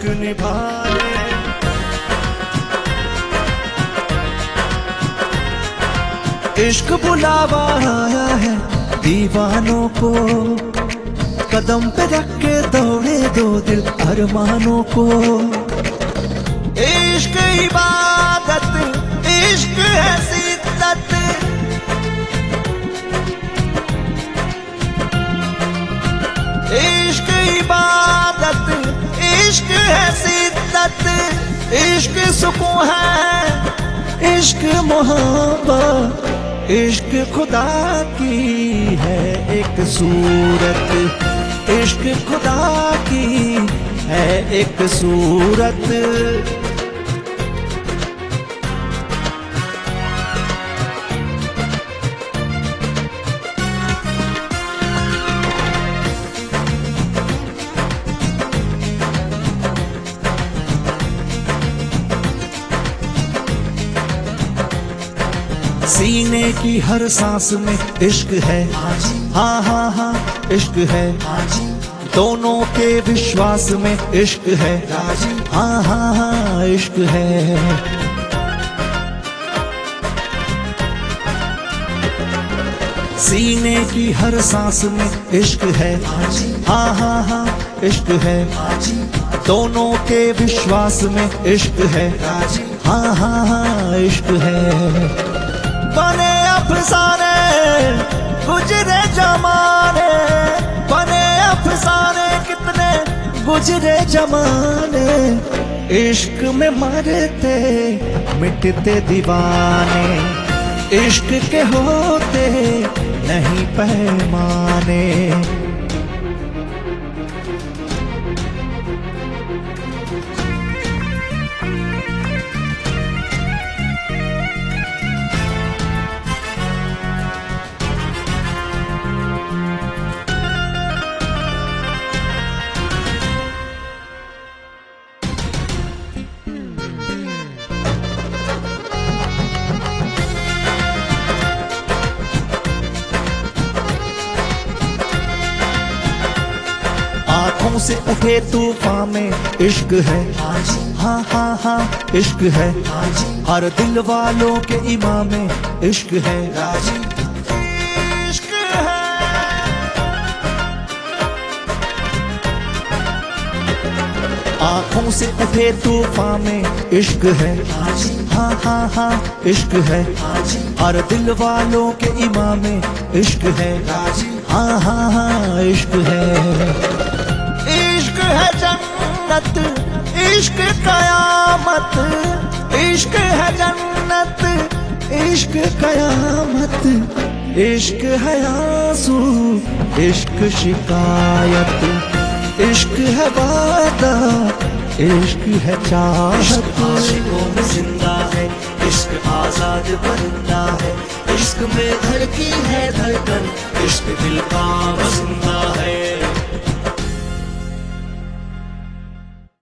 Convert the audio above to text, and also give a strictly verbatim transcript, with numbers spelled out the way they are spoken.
इश्क निभा ले। इश्क बुलावा आया है दीवानों को, कदम पे रख के दौड़े दो दिल अरमानों को। इश्क इबादत, इश्क है सिद्दत, इश्क इबादत, इश्क है सिद्दत, इश्क सुकून है, इश्क मोहब्बत, इश्क खुदा की है एक सूरत, इश्क खुदा की है एक सूरत। सीने की हर सांस में इश्क है, हाँ हाँ हाँ इश्क है, दोनों के विश्वास में इश्क है, हाँ हाँ हाँ इश्क है। सीने की हर सांस में इश्क है, हाँ हाँ हाँ इश्क है, दोनों के विश्वास में इश्क है, हाँ हाँ हाँ इश्क है। बने अफसाने गुजरे जमाने, बने अफसाने कितने गुजरे जमाने, इश्क में मरते मिटते दीवाने, इश्क के होते नहीं पैमाने। आँखों से उठे तूफान में इश्क है, हाँ हाँ हाँ इश्क है, हर दिल वालों के इमाम में इश्क है, इश्क है। आँखों से उठे तूफान में इश्क है, हाँ हाँ हाँ इश्क है, हर दिल वालों के इमाम में इश्क है, हाँ हाँ हाँ इश्क है। इश्क है जन्नत, इश्क कयामत, इश्क है जन्नत, इश्क कयामत, इश्क है आंसू, इश्क शिकायत, इश्क है वादा, इश्क है चाहत। आशिकों में जिंदा है इश्क, आजाद परिंदा है, इश्क में धड़की है धड़कन, इश्क दिल का बसिंदा है।